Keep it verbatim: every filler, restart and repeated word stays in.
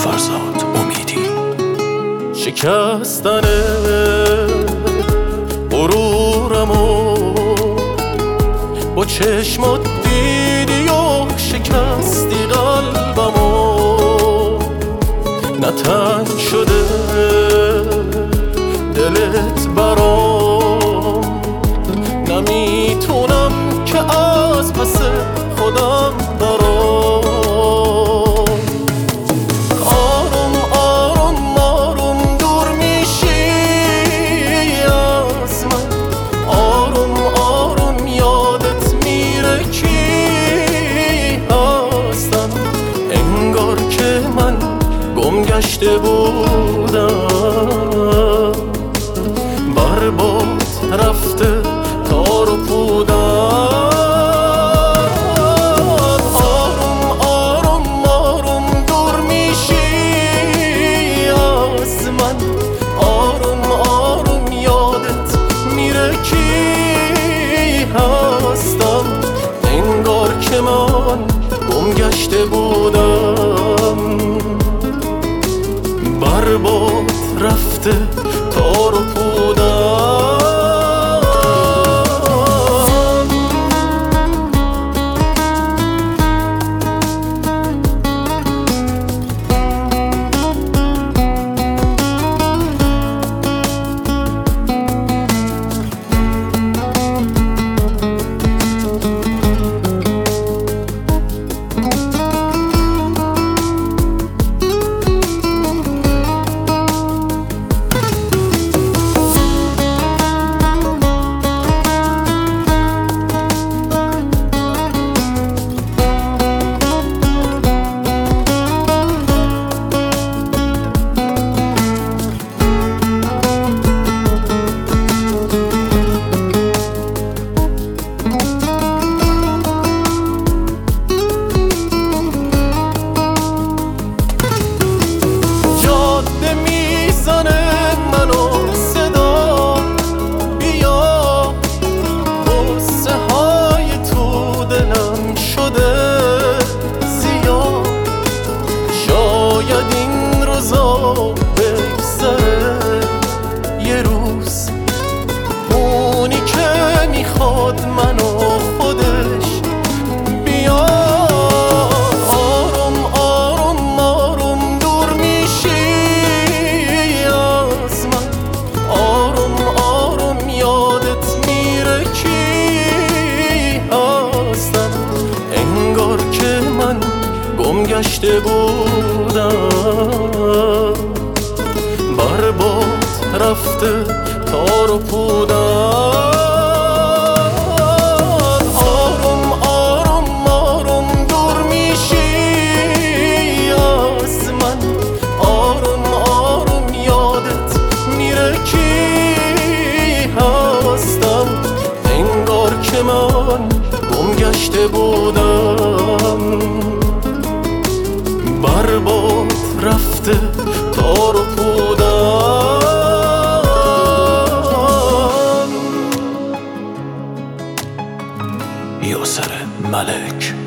فرزاد امیدی. شکستن غرورمو با چشمات دیدی و شکستی قلبمو، نه تنگ شده دلت برام، نمیتونم که از پس خودم برام. آروم آروم آروم دور میشی از من، آروم آروم یادت میره کی هستم. انگار که من گم گشته بودم، برباد رفته تار و پودم. آروم آروم آروم دور میشی از من، آروم آروم یادت میره کی هستم. انگار که من گم گشته بودم، برباد رفته تار و پودم. یه روز اونی که میخواد منو خودش بیا. آروم آروم آروم دور میشی از من، آروم آروم یادت میره کی هستم. انگار که من گم گشته بودم، برباد رفته تار و پودم. آروم آروم آروم دور میشی از من، آروم آروم یادت میره کی هستم. انگار که من گم گشته بودم، برباد رفته تار و پودم. یاسر ملک.